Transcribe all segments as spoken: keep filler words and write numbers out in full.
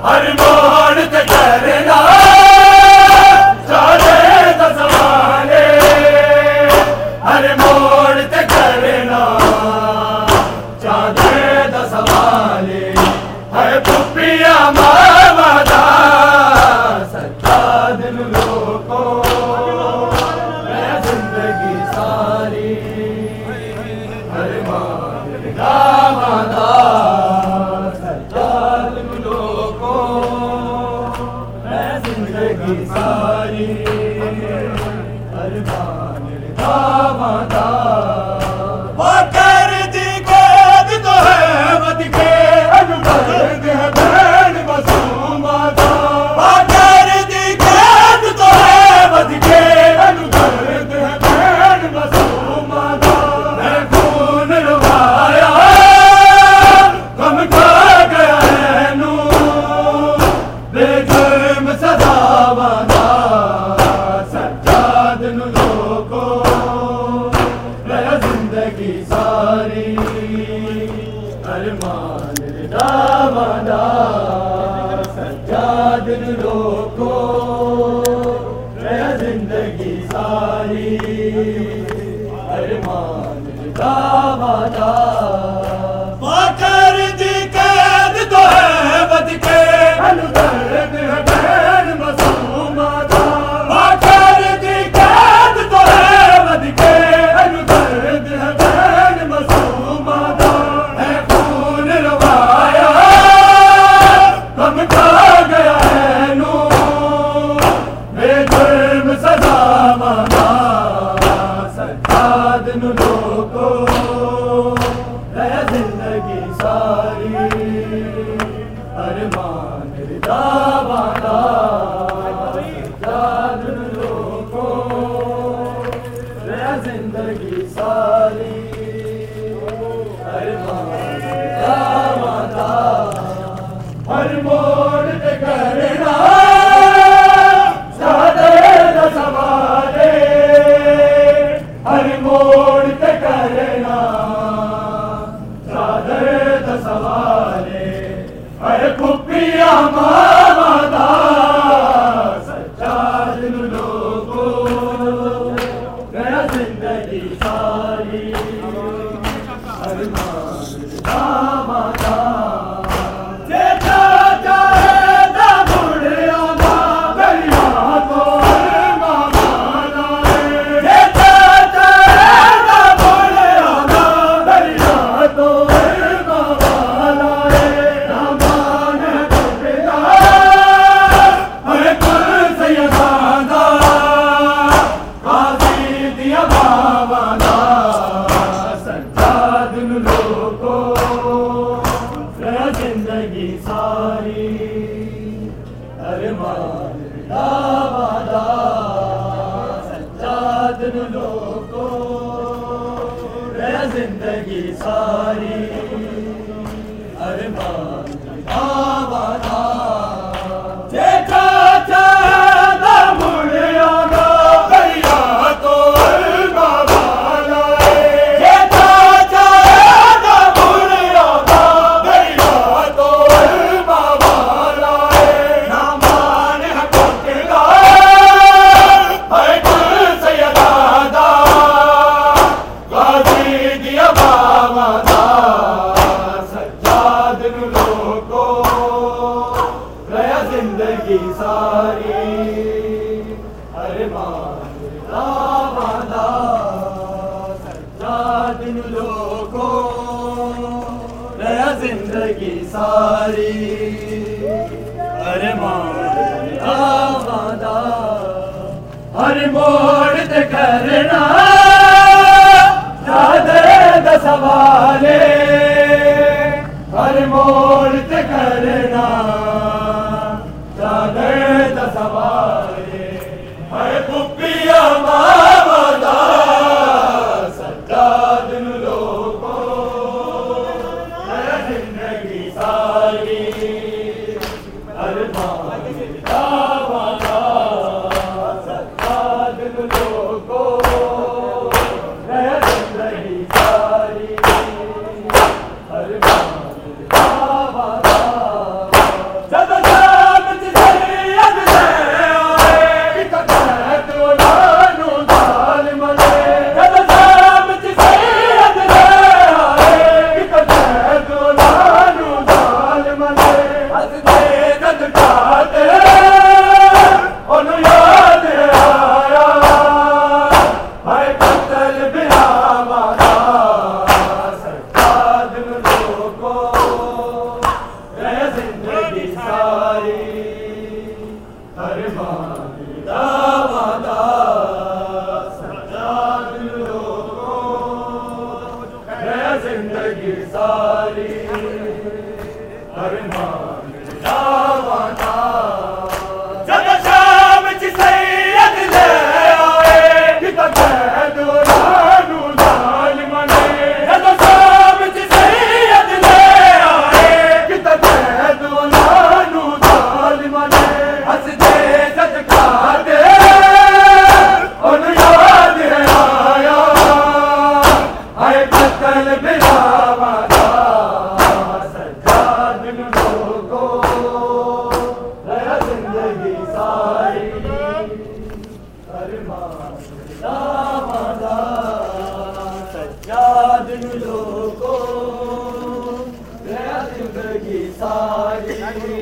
हर मोड़ ते करना चाले दस वाले, हर मोड़ ते करना चाले दस वाले, है पुपिया मावदा सच्चा दिल लोको मैं जिंदगी सारी, हर मावदा मादा सच्चा दिल लोको मैं जिंदगी सारी, हर मावदा मादा वो कर दी कैद तो है बद के अनुबंध है बहन मासूमा का, वो कर दी कैद तो है बद के अनुबंध है बहन मासूमा का, मैं खून रुवाया गम खा गया है नू बेजुर्म सदा वादा सच्चा दिन लोको मैं जिंदगी सारी, अरमान दावादा सच्चा दिन लोको मैं जिंदगी सारी, अरमान दावादा वो कर दी कैद तो है बद के अनुदर्द है बहन मासूमा का, वो कर दी कैद तो है बद के अनुदर्द है बहन मासूमा का, है खून रुवाया गम खा गया है नू बेजुर्म सजा माना सच्चा दिन लोको है जिंदगी सारी, अरमान दावादा सच्चा दिन लोको है जिंदगी सारी, अरमान दावादा हर मोड़ ते करना सादे दा सवाले, हर मोड़ ते करना सादे दा सवाले, हर खुपिया मावदा सच्चा दिल लोको गया जिंदगी सारी, अरमान दावादा जिंदगी सारी, अरमान दावादा सच्चा दिन लोको है जिंदगी सारी, अरमान दावादा जेठा चाहता मुड़िया ना भैया तो अरमा वाला है, जेठा चाहता मुड़िया ना भैया तो अरमा वाला है, ना माने हकोटेगा है कुल सैयदादा गाजी दिया बावादा सच्चा दिन लोको गया जिंदगी सारी, अरमान दावादा सच्चा दिन लोको गया जिंदगी सारी, अरमान दावादा हर मोड़ ते करना सादे दा सवाले, हर मोड़ ते करना सादे दा सवाले, है पुपिया मावदा सच्चा दिन लोको है जिंदगी सारी, अरमान दावादा सच्चा दिन लोको है जिंदगी सारी, अरमान दावादा जिंदगी सारी अरमान दावादा जब शाम च सैयद ले आए किता कह दो रानू जालिम ने जब शाम च सैयद ले आए किता कह दो रानू जालिम ने हंस दे सदका दे उन याद आया आए कत्ल बिरावादा सज्जाद लोगों नया जिंदगी सारी अरमान दावादा सज्जाद लोगों नया जिंदगी सारी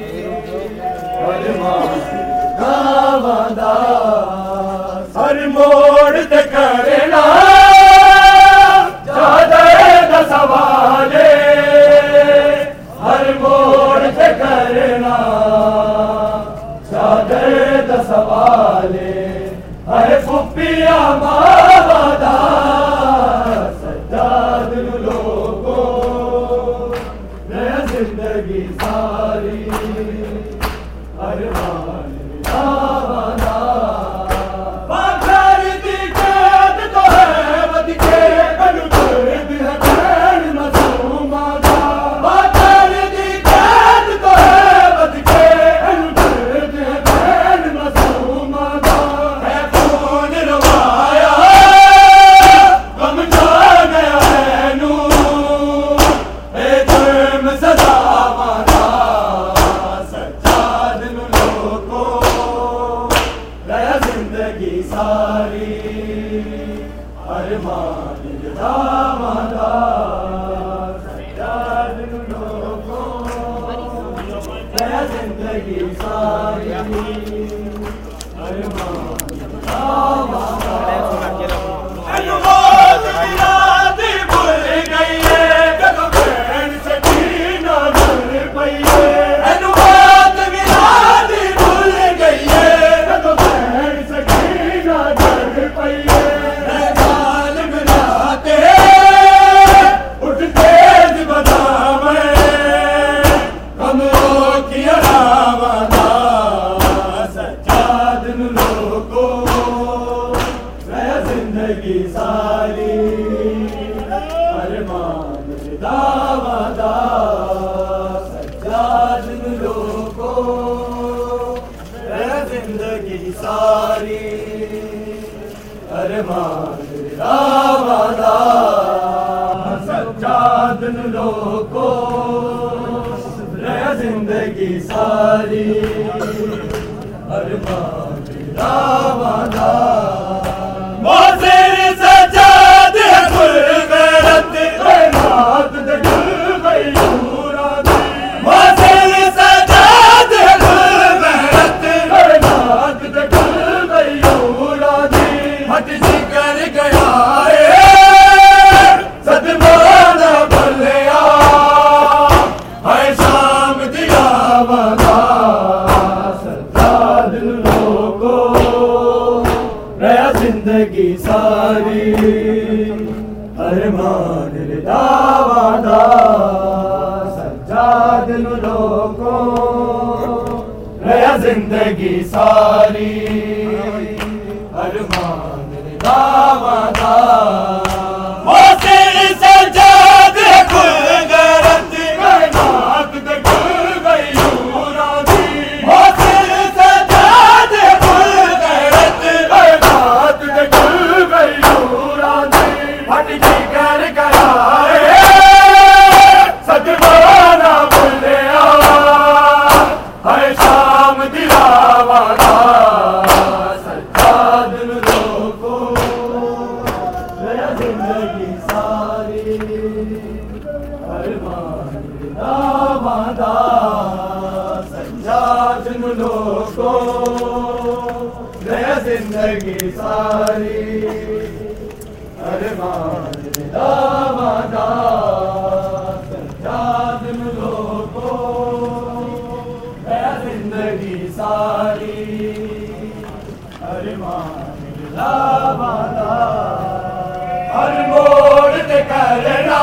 अरमान दावादा हर मोड़ ते करना सवाले हर मोड़ से करना चादर द सवाले हर फुपिया मावादा सज्जाद लोगों नया जिंदगी सारी अरमान दावादा बाजार दी कैद तो है बद के अनुदर्द है जिंदगी सारी अरमान दावादा सज्जाद लोगों नया जिंदगी सारी अरमान दावादा याद भूल गई है जब बहन सकीना मर पई है अनुवाद याद भूल गई है जब बहन सकीना मर पई है जालिम राते उठ तेज बदामे कमरों की आवाज़ सज्जाद लोगों नया जिंदगी सारी अरमान दावादा सज्जाद लोगों नया जिंदगी सारी अरमान दावादा सज्जाद लोगों नया जिंदगी सारी अरमान दावादा मोज़ेर सज्जाद है खुल गैरत रात दे खुल गई मुरादी मोज़ेर सज्जाद है खुल गैरत रात दे खुल गई मुरादी हट जिगर गया है सदमाना भलिया है शाम दिया वादा सज्जाद लोगों नया जिंदगी सारी अरमान दावादा सज्जाद लोगों नया जिंदगी सारी अरमान दावादा मोज़ेर सज्जाद है खुल गैरत कायनात दे खुल गई मुरादी मोज़ेर सज्जाद है खुल गैरत कायनात दे खुल गई मुरादी हट जिगर गया सदमाना भुलिया है शाम दिलावादा सज्जाद लोगों नया जिंदगी सारी अरमान दावादा सज्जाद लोगों नया जिंदगी सारी अरमान दावादा सज्जाद लोगों नया जिंदगी सारी अरमान लावादा हर मोड़ ते करना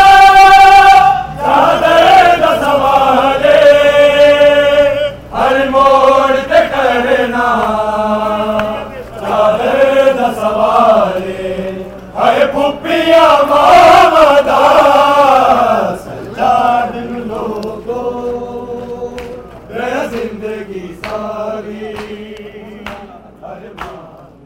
चादर दा सवाले हर मोड़ ते करना चादर दा सवाले हर फुप्पिया मावदा सजाद लोगो जिंदगी सारी अरमान